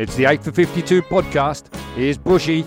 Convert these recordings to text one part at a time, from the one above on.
It's the 8 for 52 podcast. Here's Bushy.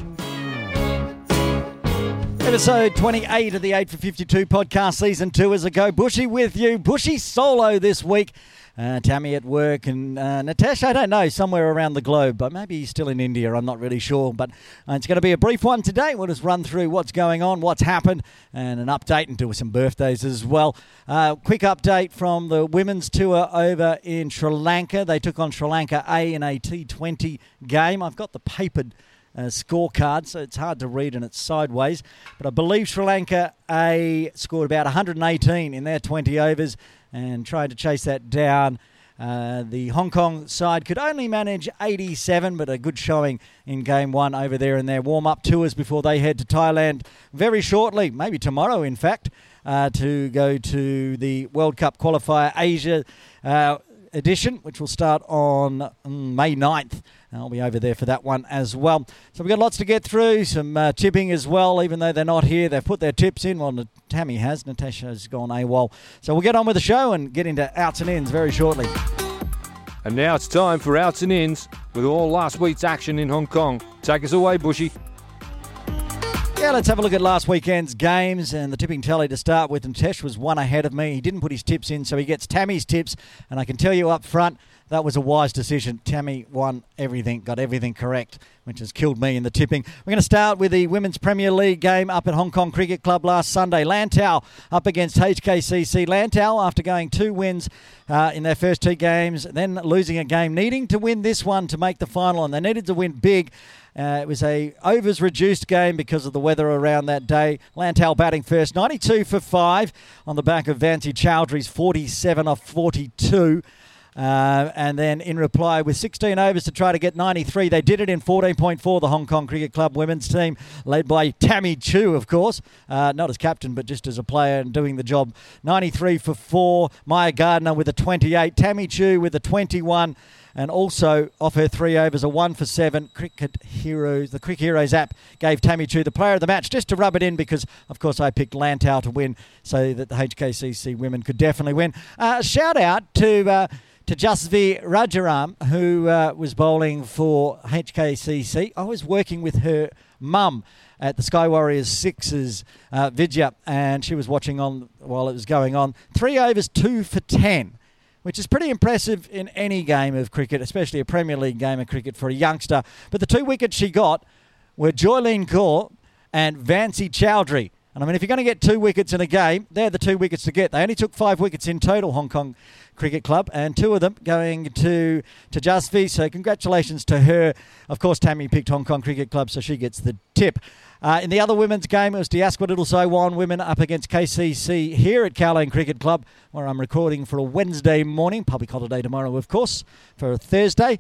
Episode 28 of the 8 for 52 podcast, season 2 is a go. Bushy with you. Bushy solo this week. Tammy at work and Natasha, I don't know, somewhere around the globe, but maybe he's still in India, I'm not really sure. But it's going to be a brief one today. We'll just run through what's going on, what's happened, and an update and do some birthdays as well. Quick update from the women's tour over in Sri Lanka. They took on Sri Lanka A in a T20 game. I've got the papered scorecard, so it's hard to read and it's sideways. But I believe Sri Lanka A scored about 118 in their 20 overs and tried to chase that down. The Hong Kong side could only manage 87, but a good showing in Game 1 over there in their warm-up tours before they head to Thailand very shortly, maybe tomorrow in fact, to go to the World Cup Qualifier Asia edition, which will start on May 9th. I'll be over there for that one as well. So we've got lots to get through, some tipping as well, even though they're not here. They've put their tips in. Well, Tammy has. Natasha's gone AWOL. So we'll get on with the show and get into outs and ins very shortly. And now it's time for outs and ins with all last week's action in Hong Kong. Take us away, Bushy. Yeah, let's have a look at last weekend's games and the tipping tally to start with. And Tesh was one ahead of me. He didn't put his tips in, so he gets Tammy's tips. And I can tell you up front, that was a wise decision. Tammy won everything, got everything correct, which has killed me in the tipping. We're going to start with the Women's Premier League game up at Hong Kong Cricket Club last Sunday. Lantau up against HKCC. Lantau, after going 2 wins in their first 2 games, then losing a game, needing to win this one to make the final, and they needed to win big. It was a overs reduced game because of the weather around that day. Lantau batting first, 92 for 5 on the back of Vancy Chowdhury's 47 off 42. And then in reply with 16 overs to try to get 93. They did it in 14.4, the Hong Kong Cricket Club women's team, led by Tammy Chu, of course. Not as captain, but just as a player and doing the job. 93 for 4. Maya Gardner with a 28. Tammy Chu with a 21. And also, off her 3 overs, a 1 for 7. Cricket Heroes, the Cricket Heroes app gave Tammy Chu the player of the match, just to rub it in because, of course, I picked Lantau to win so that the HKCC women could definitely win. Shout out to Jasvi Rajaram, who was bowling for HKCC. I was working with her mum at the Sky Warriors 6's Vidya, and she was watching on while it was going on. 3 overs, 2 for 10. Which is pretty impressive in any game of cricket, especially a Premier League game of cricket for a youngster. But the 2 wickets she got were Joylene Kaur and Vancy Chowdhury. And I mean, if you're going to get 2 wickets in a game, they're the 2 wickets to get. They only took 5 wickets in total, Hong Kong Cricket Club, and 2 of them going to Jasvi. So congratulations to her. Of course, Tammy picked Hong Kong Cricket Club, so she gets the tip. In the other women's game, it was Diaspora Little Saiwan women up against KCC here at Kowloon Cricket Club, where I'm recording for a Wednesday morning. Public holiday tomorrow, of course, for a Thursday.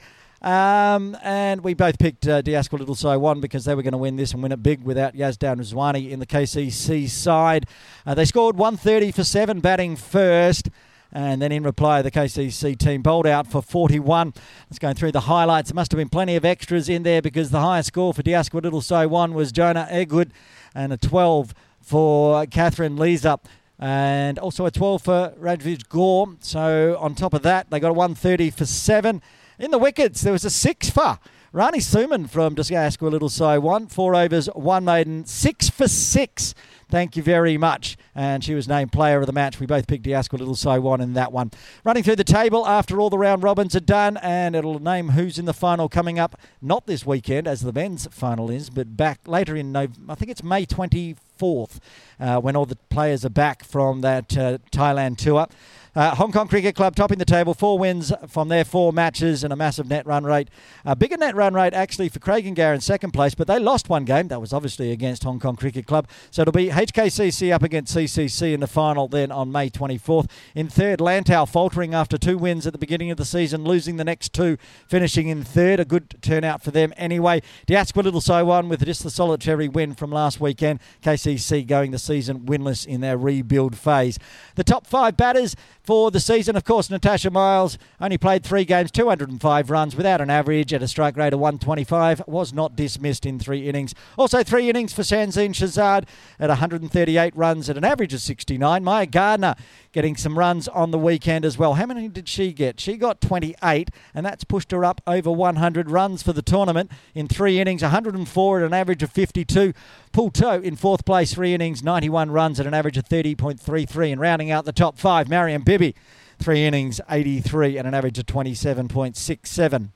And we both picked Diaspora Little Saiwan because they were going to win this and win it big without Yazdan Rizwani in the KCC side. They scored 130 for 7 batting first. And then in reply, the KCC team bowled out for 41. Let's go through the highlights. There must have been plenty of extras in there because the highest score for Diaspora Little Saiwan was Jonah Egwood and a 12 for Catherine Leeser. And also a 12 for Rajvij Gore. So on top of that, they got a 130 for 7. In the wickets, there was a 6 for Rani Suman from Diaspora Little Saiwan. 4 overs, 1 maiden, 6 for 6. Thank you very much. And she was named player of the match. We both picked Diaspora Little Saiwan in that one. Running through the table after all the round robins are done, and it'll name who's in the final coming up, not this weekend as the men's final is, but back later in I think it's May 24th, when all the players are back from that Thailand tour. Hong Kong Cricket Club topping the table, 4 wins from their 4 matches and a massive net run rate. A bigger net run rate actually for Craigengar in second place, but they lost 1 game. That was obviously against Hong Kong Cricket Club. So it'll be HKCC up against CCC in the final then on May 24th. In third, Lantau faltering after 2 wins at the beginning of the season, losing the next 2, finishing in third. A good turnout for them anyway. Diaspora Little Saiwan with just the solitary win from last weekend. KCC going the season winless in their rebuild phase. The top 5 batters for the season. Of course, Natasha Miles only played 3 games, 205 runs without an average at a strike rate of 125. Was not dismissed in 3 innings. Also 3 innings for Shanzine Shazad at 138 runs at an average of 69. Maya Gardner getting some runs on the weekend as well. How many did she get? She got 28, and that's pushed her up over 100 runs for the tournament in 3 innings, 104 at an average of 52. Poulto in 4th place, 3 innings, 91 runs at an average of 30.33. And rounding out the top 5, Mariam Bibi, 3 innings, 83 at an average of 27.67.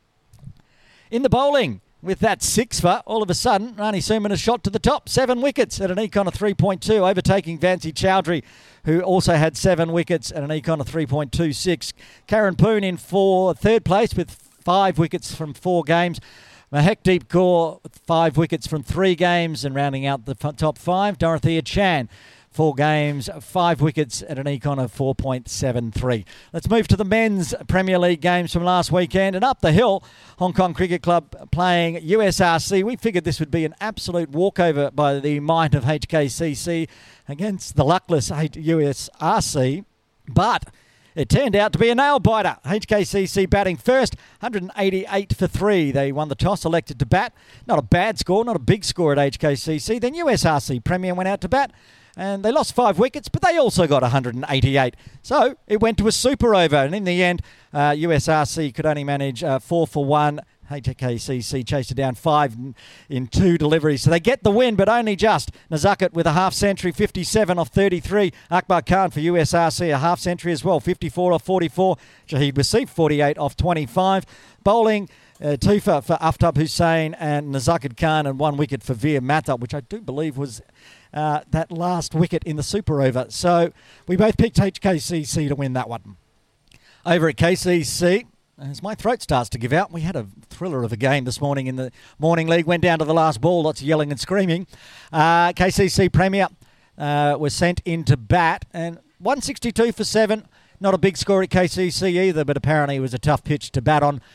In the bowling, with that 6 for, all of a sudden, Rani Suman has shot to the top. 7 wickets at an econ of 3.2, overtaking Vancy Chowdhury, who also had 7 wickets at an econ of 3.26. Karen Poon in 3rd place with 5 wickets from 4 games. Mahekdeep Kaur, 5 wickets from 3 games, and rounding out the top 5, Dorothea Chan, 4 games, 5 wickets at an econ of 4.73. Let's move to the men's Premier League games from last weekend. And up the hill, Hong Kong Cricket Club playing USRC. We figured this would be an absolute walkover by the might of HKCC against the luckless USRC, but it turned out to be a nail-biter. HKCC batting first, 188 for 3. They won the toss, elected to bat. Not a bad score, not a big score at HKCC. Then USRC Premier went out to bat, and they lost 5 wickets, but they also got 188. So it went to a super over, and in the end, USRC could only manage 4 for 1. HKCC chased it down 5 in 2 deliveries. So they get the win, but only just. Nazakat with a half-century, 57 off 33. Akbar Khan for USRC, a half-century as well, 54 off 44. Shahid Wasif, 48 off 25. Bowling, 2 for Aftab Hussain and Nazakat Khan, and 1 wicket for Veer Mata, which I do believe was that last wicket in the super over. So we both picked HKCC to win that one. Over at KCC, as my throat starts to give out, we had a thriller of a game this morning in the morning league. Went down to the last ball, lots of yelling and screaming. KCC Premier was sent into bat, and 162 for 7. Not a big score at KCC either, but apparently it was a tough pitch to bat on.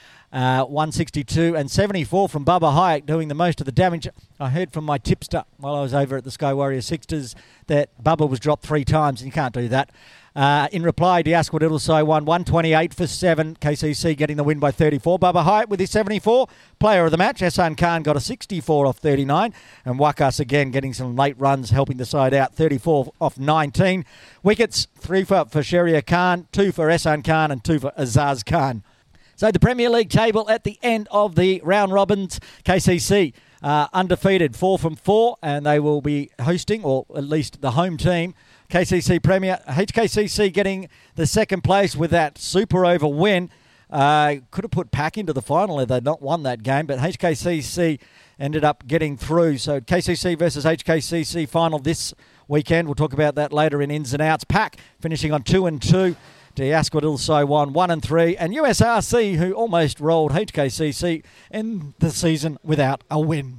162 and 74 from Bubba Hayek doing the most of the damage. I heard from my tipster while I was over at the Sky Warrior Sixers that Bubba was dropped 3 times, and you can't do that. In reply, Diasquith Littlesai won 128 for 7. KCC getting the win by 34. Bubba Hyatt with his 74. Player of the match, Hassan Khan got a 64 off 39. And Wakas again getting some late runs, helping the side out. 34 off 19. Wickets, 3 for Sharia Khan, 2 for Hassan Khan, and 2 for Azaz Khan. So the Premier League table at the end of the round robins, KCC undefeated, 4 from 4, and they will be hosting, or at least the home team, KCC Premier. HKCC getting the 2nd place with that super over win. Could have put Pack into the final if they'd not won that game, but HKCC ended up getting through. So KCC versus HKCC final this weekend. We'll talk about that later in Ins and Outs. Pack finishing on 2-2. Diasquith Littlesai won 1-3, and USRC, who almost rolled HKCC in the season without a win.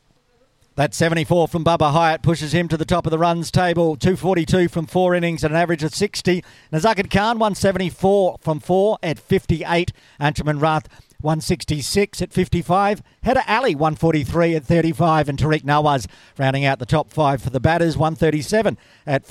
That 74 from Bubba Hyatt pushes him to the top of the runs table. 242 from 4 innings at an average of 60. Nazakat Khan 174 from 4 at 58. Anshuman Rath 166 at 55. Header Ali 143 at 35. And Tariq Nawaz rounding out the top 5 for the batters, 137 at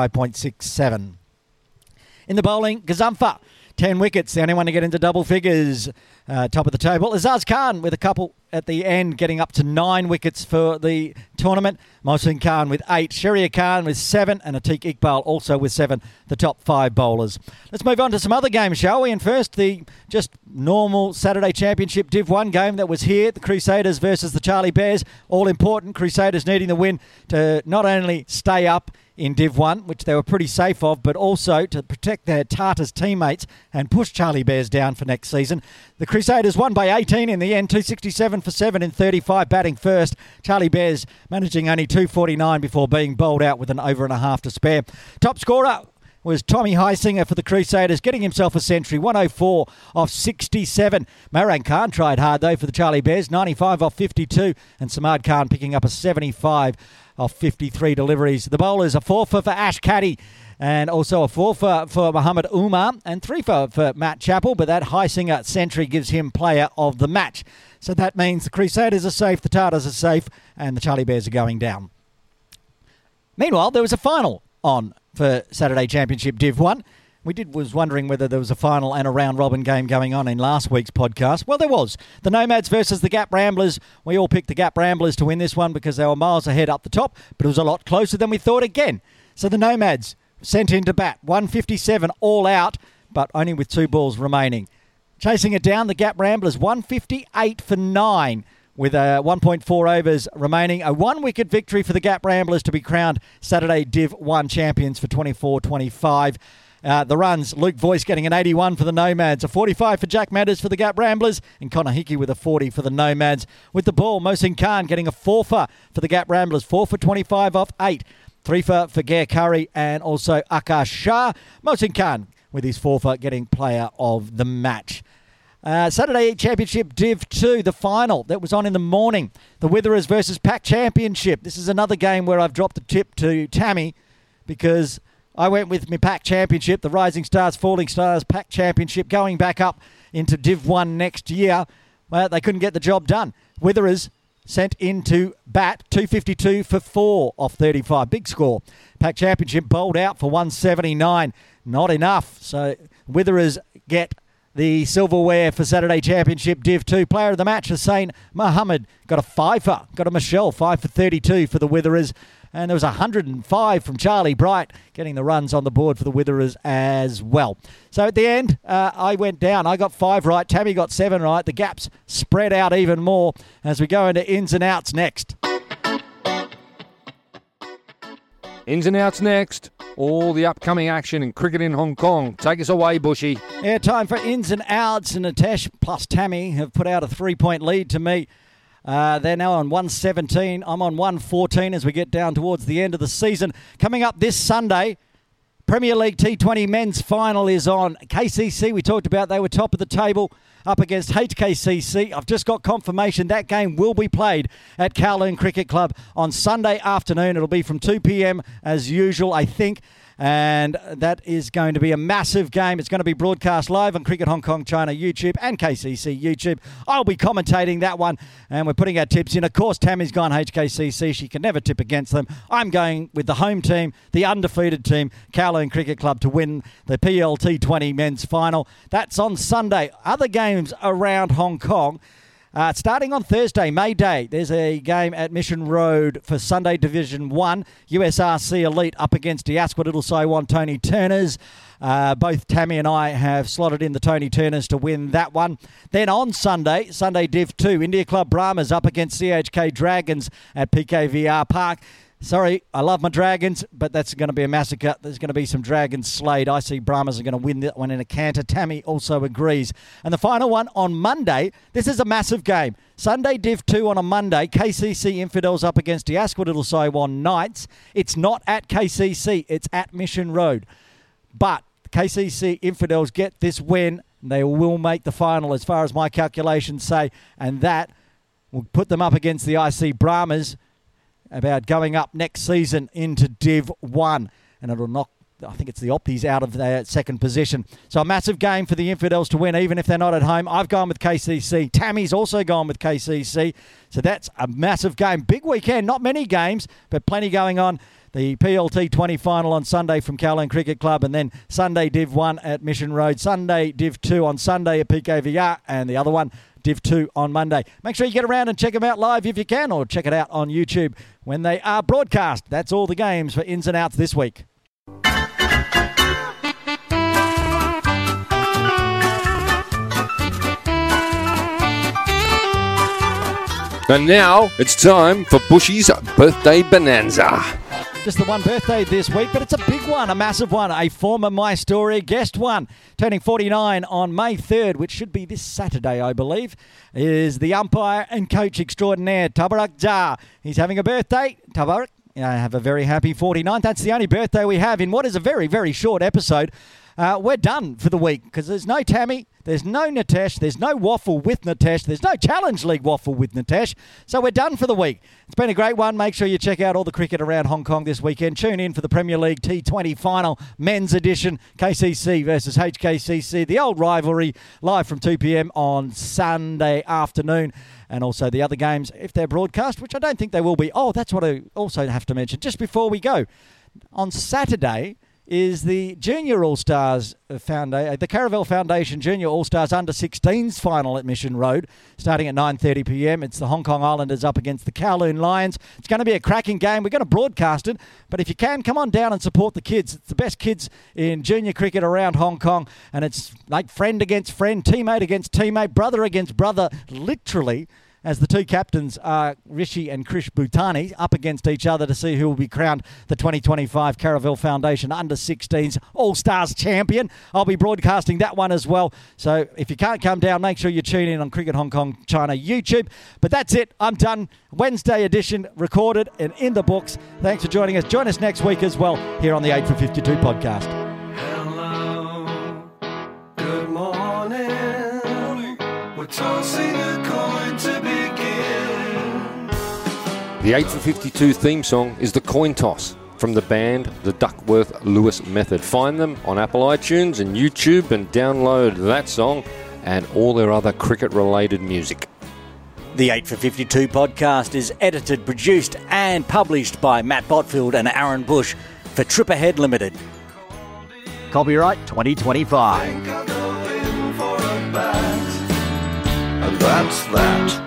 45.67. In the bowling, Gazumfa, 10 wickets, the only one to get into double figures. Top of the table, Azaz Khan with a couple at the end, getting up to 9 wickets for the tournament. Mohsin Khan with 8, Sharia Khan with 7, and Atiq Iqbal also with 7, the top 5 bowlers. Let's move on to some other games, shall we? And first, the just normal Saturday Championship Div 1 game that was here, the Crusaders versus the Charlie Bears. All important, Crusaders needing the win to not only stay up in Div 1, which they were pretty safe of, but also to protect their Tartars teammates and push Charlie Bears down for next season. The Crusaders won by 18 in the end, 267 for 7 in 35, batting first. Charlie Bears managing only 249 before being bowled out with an over and a half to spare. Top scorer was Tommy Heisinger for the Crusaders, getting himself a century, 104 off 67. Marang Khan tried hard, though, for the Charlie Bears, 95 off 52, and Samad Khan picking up a 75 off 53 deliveries. The bowlers, a 4 for Ash Caddy, and also a 4 for Muhammad Umar, and 3 for Matt Chappell, but that Heisinger century gives him player of the match. So that means the Crusaders are safe, the Tartars are safe, and the Charlie Bears are going down. Meanwhile, there was a final on for Saturday Championship Div 1. was wondering whether there was a final and a round-robin game going on in last week's podcast. Well, there was. The Nomads versus the Gap Ramblers. We all picked the Gap Ramblers to win this one because they were miles ahead up the top, but it was a lot closer than we thought again. So the Nomads sent into bat, 157 all out, but only with 2 balls remaining. Chasing it down, the Gap Ramblers, 158 for 9. With 1.4 overs remaining. A 1-wicket victory for the Gap Ramblers to be crowned Saturday Div 1 champions for 24-25. The runs, Luke Voice getting an 81 for the Nomads, a 45 for Jack Matters for the Gap Ramblers, and Connor Hickey with a 40 for the Nomads. With the ball, Mohsin Khan getting a 4-for for the Gap Ramblers, 4 for 25 off 8. 3-for for Gare Curry and also Akash Shah. Mohsin Khan with his 4-for getting player of the match. Saturday Championship Div 2, the final that was on in the morning. The Witherers versus Pack Championship. This is another game where I've dropped the tip to Tammy because I went with my Pack Championship, the Rising Stars, Falling Stars Pack Championship, going back up into Div 1 next year. Well, they couldn't get the job done. Witherers sent into bat, 252 for 4 off 35. Big score. Pack Championship bowled out for 179. Not enough. So Witherers get the silverware for Saturday Championship Div 2. Player of the match, Hussain Mohammed, got a 5-for. Got a Michelle, 5 for 32 for the Witherers. And there was 105 from Charlie Bright, getting the runs on the board for the Witherers as well. So at the end, I went down. I got 5 right. Tammy got 7 right. The gaps spread out even more as we go into ins and outs next. Ins and outs next. All the upcoming action in cricket in Hong Kong. Take us away, Bushy. Yeah, time for ins and outs. And Natesh plus Tammy have put out a 3-point lead to me. They're now on 117. I'm on 114 as we get down towards the end of the season. Coming up this Sunday, Premier League T20 men's final is on. KCC, we talked about, they were top of the table up against HKCC. I've just got confirmation that game will be played at Kowloon Cricket Club on Sunday afternoon. It'll be from 2 p.m. as usual, I think. And that is going to be a massive game. It's going to be broadcast live on Cricket Hong Kong China YouTube and KCC YouTube. I'll be commentating that one, and we're putting our tips in. Of course, Tammy's gone HKCC. She can never tip against them. I'm going with the home team, the undefeated team, Kowloon Cricket Club, to win the PLT20 men's final. That's on Sunday. Other games around Hong Kong. Starting on Thursday, May Day, there's a game at Mission Road for Sunday Division 1. USRC Elite up against Diasqua Little Saiwan Tony Turners. Both Tammy and I have slotted in the Tony Turners to win that one. Then on Sunday, Sunday Div 2, India Club Brahmas up against CHK Dragons at PKVR Park. Sorry, I love my Dragons, but that's going to be a massacre. There's going to be some Dragons slayed. I see Brahmas are going to win that one in a canter. Tammy also agrees. And the final one on Monday, this is a massive game. Sunday Div 2 on a Monday, KCC Infidels up against Diasqua Little Saiwan Knights. It's not at KCC, it's at Mission Road. But KCC Infidels get this win. They will make the final as far as my calculations say, and that will put them up against the IC Brahmas about going up next season into Div 1. And it'll knock, I think it's the Opties, out of their second position. So a massive game for the Infidels to win, even if they're not at home. I've gone with KCC. Tammy's also gone with KCC. So that's a massive game. Big weekend, not many games, but plenty going on. The PLT 20 final on Sunday from Kowloon Cricket Club, and then Sunday Div 1 at Mission Road, Sunday Div 2 on Sunday at PKVR, and the other one, Div 2 on Monday. Make sure you get around and check them out live if you can, or check it out on YouTube when they are broadcast. That's all the games for ins and outs this week. And now it's time for Bushy's Birthday Bonanza. Just the one birthday this week, but it's a big one, a massive one. A former My Story guest one, turning 49 on May 3rd, which should be this Saturday, I believe, is the umpire and coach extraordinaire, Tabarak Jah. He's having a birthday. Tabarak, have a very happy 49th. That's the only birthday we have in what is a very, very short episode. We're done for the week because there's no Tammy, there's no Natesh, there's no Waffle with Natesh, there's no Challenge League Waffle with Natesh. So we're done for the week. It's been a great one. Make sure you check out all the cricket around Hong Kong this weekend. Tune in for the Premier League T20 final, men's edition, KCC versus HKCC, the old rivalry, live from 2 p.m. on Sunday afternoon. And also the other games, if they're broadcast, which I don't think they will be. Oh, that's what I also have to mention just before we go. On Saturday, is the Junior All-Stars the Caravel Foundation Junior All-Stars Under-16s final at Mission Road, starting at 9:30pm. It's the Hong Kong Islanders up against the Kowloon Lions. It's going to be a cracking game. We're going to broadcast it, but if you can, come on down and support the kids. It's the best kids in junior cricket around Hong Kong, and it's like friend against friend, teammate against teammate, brother against brother, literally, as the two captains are Rishi and Krish Bhutani up against each other to see who will be crowned the 2025 Caravel Foundation Under-16s All-Stars champion. I'll be broadcasting that one as well. So if you can't come down, make sure you tune in on Cricket Hong Kong China YouTube. But that's it. I'm done. Wednesday edition recorded and in the books. Thanks for joining us. Join us next week as well here on the 8 for 52 podcast. Hello, good morning. We're tossing a coin to begin. The 8 for 52 theme song is The Coin Toss from the band The Duckworth-Lewis Method. Find them on Apple iTunes and YouTube and download that song and all their other cricket-related music. The 8 for 52 podcast is edited, produced and published by Matt Botfield and Aaron Bush for Trip Ahead Limited. Copyright 2025. Think I'll go in for a bat, and that's that.